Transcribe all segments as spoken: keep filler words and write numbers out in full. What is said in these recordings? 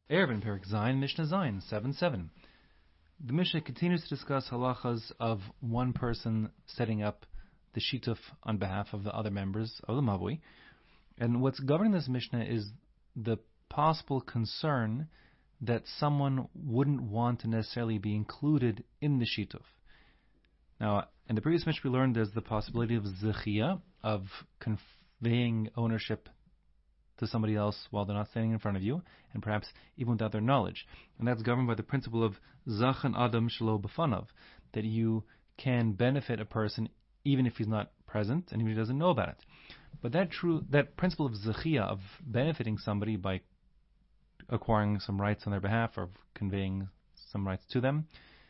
Erevin Perik Zayin Mishnah Zayin seven seven. The Mishnah continues to discuss halachas of one person setting up the shituf on behalf of the other members of the mavui, and what's governing this Mishnah is the possible concern that someone wouldn't want to necessarily be included in the shituf. Now, in the previous Mishnah, we learned there's the possibility of zechia, of conveying ownership to somebody else while they're not standing in front of you, and perhaps even without their knowledge. And that's governed by the principle of zachan adam shelo b'fanav, that you can benefit a person even if he's not present and even if he doesn't know about it. But that true that principle of zechia, of benefiting somebody by acquiring some rights on their behalf or conveying some rights to them,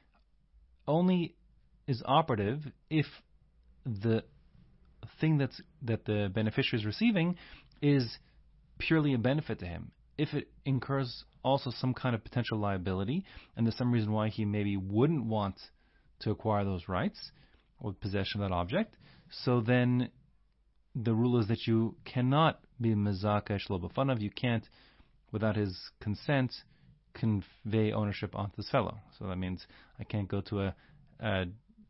only is operative if the thing that's that the beneficiary is receiving is purely a benefit to him. If it incurs also some kind of potential liability, and there's some reason why he maybe wouldn't want to acquire those rights or possession of that object, so then the rule is that you cannot be mezaka shelo b'fanav. You can't, without his consent, convey ownership onto this fellow. So that means I can't go to a, a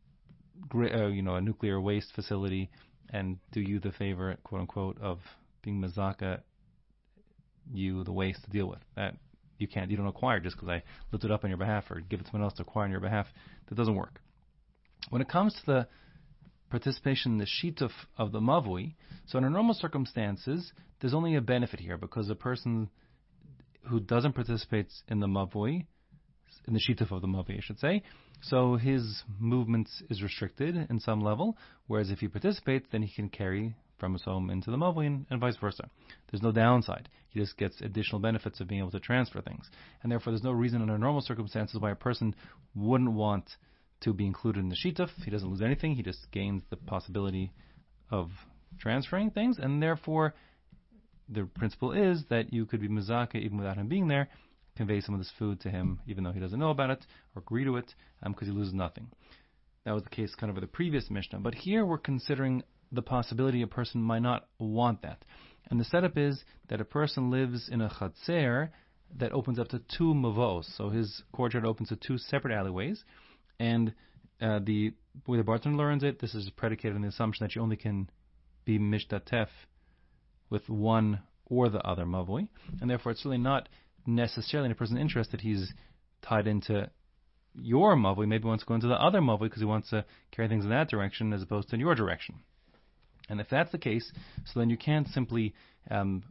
uh, you know, a nuclear waste facility and do you the favor, quote unquote, of being mezaka you the waste to deal with. That you can't, you don't acquire just because I lift it up on your behalf or give it to someone else to acquire on your behalf. That doesn't work. When it comes to the participation in the shituf of the mavui, so under normal circumstances, there's only a benefit here because a person who doesn't participate in the mavui, in the shituf of the mavui, I should say, so his movement is restricted in some level, whereas if he participates, then he can carry from his home into the mavui and, and vice versa. There's no downside. He just gets additional benefits of being able to transfer things. And therefore, there's no reason under normal circumstances why a person wouldn't want to be included in the shituf. He doesn't lose anything. He just gains the possibility of transferring things. And therefore, the principle is that you could be mezaka even without him being there, convey some of this food to him even though he doesn't know about it or agree to it, because um, he loses nothing. That was the case kind of with the previous Mishnah. But here we're considering the possibility a person might not want that. And the setup is that a person lives in a chatzer that opens up to two mavos. So his courtyard opens to two separate alleyways. And uh, the way the Barton learns it, this is predicated on the assumption that you only can be mishtatef with one or the other mavoi. And therefore it's really not necessarily in a person's interest that he's tied into your mavoi. Maybe he wants to go into the other mavoi because he wants to carry things in that direction as opposed to in your direction. And if that's the case, so then you can't simply um,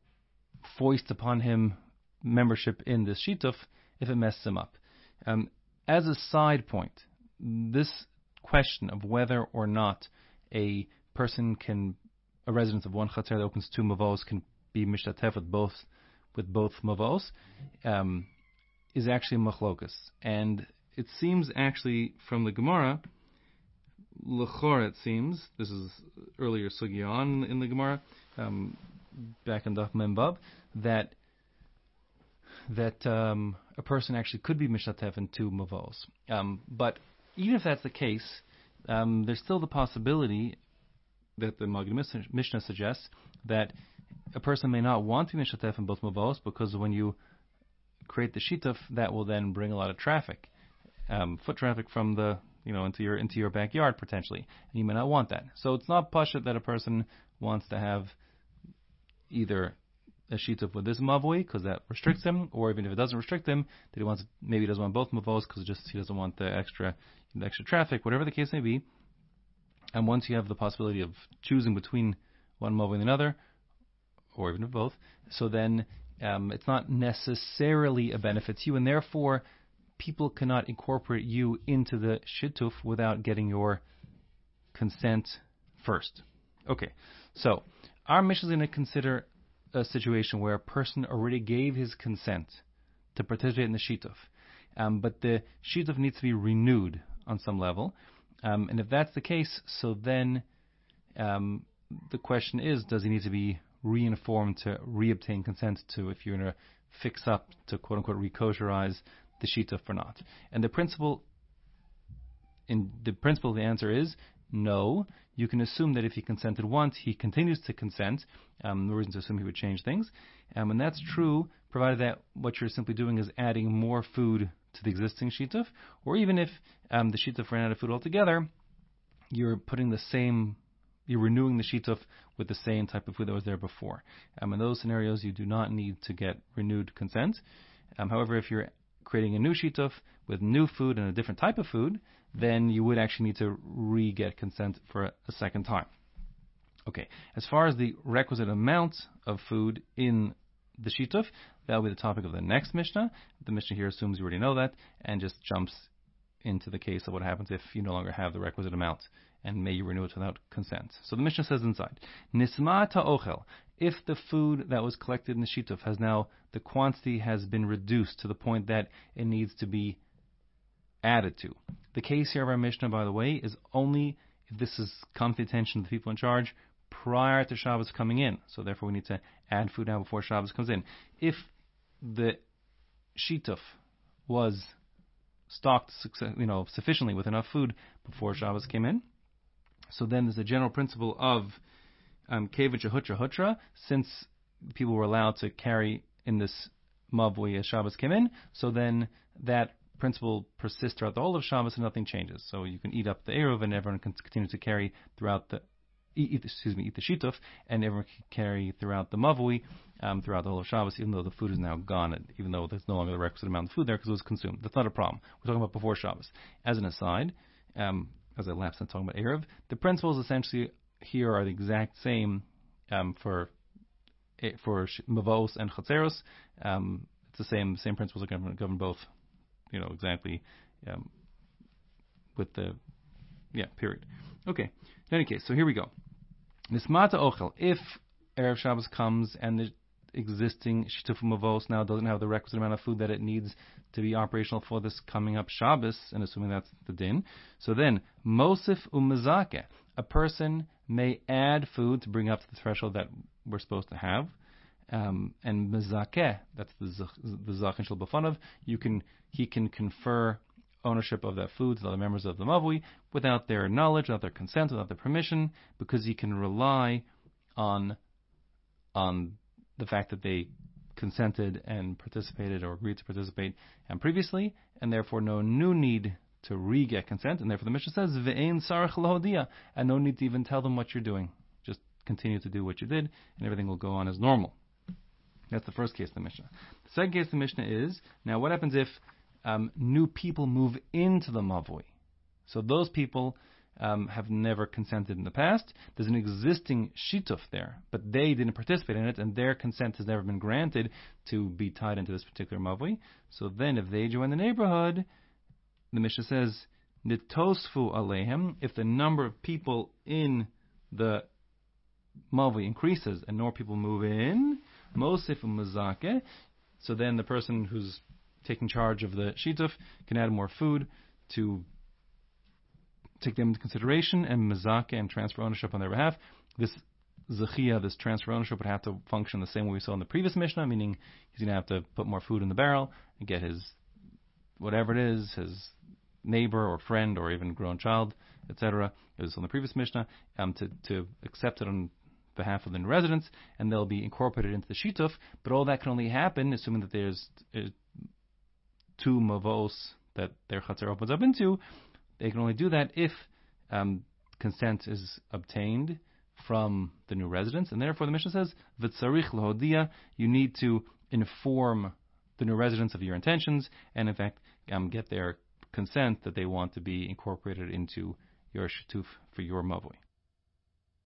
foist upon him membership in this shituf if it messes him up. Um, as a side point, this question of whether or not a person can, a resident of one chatzer that opens two mavos can be mishtatef with both, with both mavos, um, is actually machlokas. And it seems actually from the Gemara, L'chor, it seems, this is earlier sugya on in the Gemara, um, back in Daf Membav, that that um, a person actually could be mishtatef in two mavos. Um, but even if that's the case, um, there's still the possibility that the Maggid Mishnah suggests that a person may not want to be mishtatef in both mavos because when you create the shituf, that will then bring a lot of traffic, um, foot traffic from the you know, into your into your backyard potentially, and you may not want that. So it's not pashut that a person wants to have either a shituf with this mavoi because that restricts him, or even if it doesn't restrict him, that he wants maybe he doesn't want both mavos because just he doesn't want the extra the extra traffic, whatever the case may be. And once you have the possibility of choosing between one mavoi and another, or even both, so then um, it's not necessarily a benefit to you, and therefore people cannot incorporate you into the shituf without getting your consent first. Okay, so our mission is going to consider a situation where a person already gave his consent to participate in the shituf, um, but the shituf needs to be renewed on some level. Um, and if that's the case, so then um, the question is, does he need to be re-informed to re-obtain consent to, if you're going to fix up, to quote-unquote re-kosherize the shituf or not? And the principle, in the principle, the answer is No. You can assume that if he consented once, he continues to consent. Um, no reason to assume he would change things. Um, and that's true, provided that what you're simply doing is adding more food to the existing shituf, or even if um, the shituf ran out of food altogether, you're putting the same, you're renewing the shituf with the same type of food that was there before. Um, in those scenarios, you do not need to get renewed consent. Um, however, if you're creating a new shituf with new food and a different type of food, then you would actually need to re-get consent for a, a second time. Okay, as far as the requisite amount of food in the shituf, that will be the topic of the next Mishnah. The Mishnah here assumes you already know that and just jumps into the case of what happens if you no longer have the requisite amount and may you renew it without consent. So the Mishnah says inside, Nisma ta'ochel, if the food that was collected in the shituf has now, the quantity has been reduced to the point that it needs to be added to. The case here of our Mishnah, by the way, is only if this has come to the attention of the people in charge prior to Shabbos coming in. So therefore we need to add food now before Shabbos comes in. If the shituf was stocked, you know, sufficiently with enough food before Shabbos came in, so then there's a general principle of kevich hutra hutra, since people were allowed to carry in this mavui as Shabbos came in, so then that principle persists throughout the whole of Shabbos and nothing changes. So you can eat up the eruv and everyone can continue to carry throughout the Eat, excuse me, eat the shituf, and everyone can carry throughout the mavui um, throughout the whole of Shabbos, even though the food is now gone, even though there's no longer the requisite amount of food there because it was consumed. That's not a problem. We're talking about before Shabbos. As an aside, um, as I lapsed on talking about eruv, the principles essentially here are the exact same um, for for mavos and chatzeros. Um, it's the same same principles that govern, govern both. You know exactly um, with the yeah period. Okay. In any case, so here we go. Nismata ochel. If Erev Shabbos comes and the existing shituf mavos now doesn't have the requisite amount of food that it needs to be operational for this coming up Shabbos, and assuming that's the din, so then Mosif umazake, a person may add food to bring up to the threshold that we're supposed to have, um, and mezakeh, that's the the zachin shel b'fanav, you can he can confer ownership of that food to the other members of the mavui without their knowledge, without their consent, without their permission, because he can rely on on the fact that they consented and participated or agreed to participate and previously, and therefore no new need to re-get consent, and therefore the Mishnah says ve'ein sarach lahodia, and no need to even tell them what you're doing. Just continue to do what you did, and everything will go on as normal. That's the first case of the Mishnah. The second case of the Mishnah is, now what happens if Um, new people move into the mavui? So those people um, have never consented in the past. There's an existing shituf there, but they didn't participate in it, and their consent has never been granted to be tied into this particular mavui. So then, if they join the neighborhood, the Mishnah says, "Nitosfu alehem." If the number of people in the mavui increases and more people move in, mosif umazake. So then the person who's taking charge of the shituf can add more food to take them into consideration and mezakeh and transfer ownership on their behalf. This zechia, this transfer ownership, would have to function the same way we saw in the previous Mishnah, meaning he's going to have to put more food in the barrel and get his, whatever it is, his neighbor or friend or even grown child, et cetera, it was on the previous Mishnah, um, to, to accept it on behalf of the new residents, and they'll be incorporated into the shituf, but all that can only happen assuming that there's uh, two mavos that their chatzar opens up into. They can only do that if um, consent is obtained from the new residents, and therefore the Mishnah says, v'tzarich lahodia, you need to inform the new residents of your intentions, and in fact um, get their consent that they want to be incorporated into your shituf for your mavui.